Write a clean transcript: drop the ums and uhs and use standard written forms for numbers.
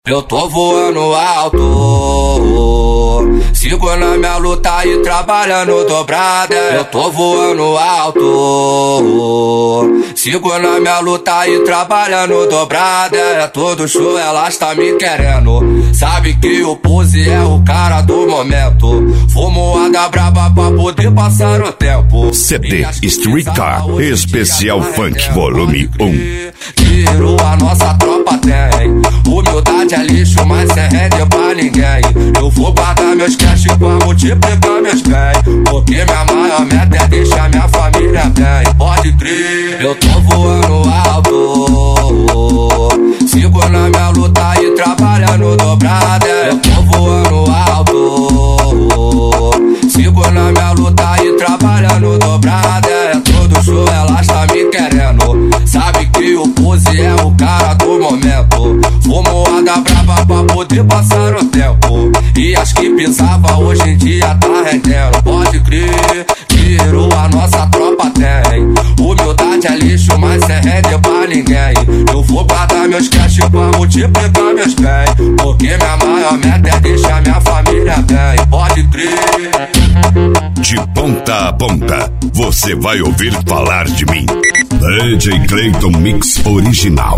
Eu tô voando alto, sigo na minha luta e trabalhando dobrada. Eu tô voando alto, sigo na minha luta e trabalhando dobrada. É todo show, elas tá me querendo. Sabe que o Pose é o cara do momento. Fumo a da braba pra poder passar o tempo. CD Streetcar Especial Funk Volume 1. Tiro a nossa tropa tem. Humildade é lixo, mas sem rende pra ninguém. Eu vou guardar meus cash pra multiplicar meus bens, porque minha maior meta é deixar minha família bem. Pode crer, eu tô voando alto, sigo na minha luta e trabalhando dobrada. Eu tô voando alto, sigo na minha luta e trabalhando dobrada. É todo show, elas tá me querendo. Sabe que o Pose é o cara do momento. Fumo a da braba pra poder passar o tempo. E as que pisava hoje em dia tá rendendo. Pode crer, tiro a nossa tropa tem. Humildade é lixo, mas sem rende pra ninguém. Eu vou guardar meus cash pra multiplicar meus bens, porque minha maior meta é deixar minha família bem. Pode crer. De ponta a ponta, você vai ouvir falar de mim. DJ Clayton Mix Original.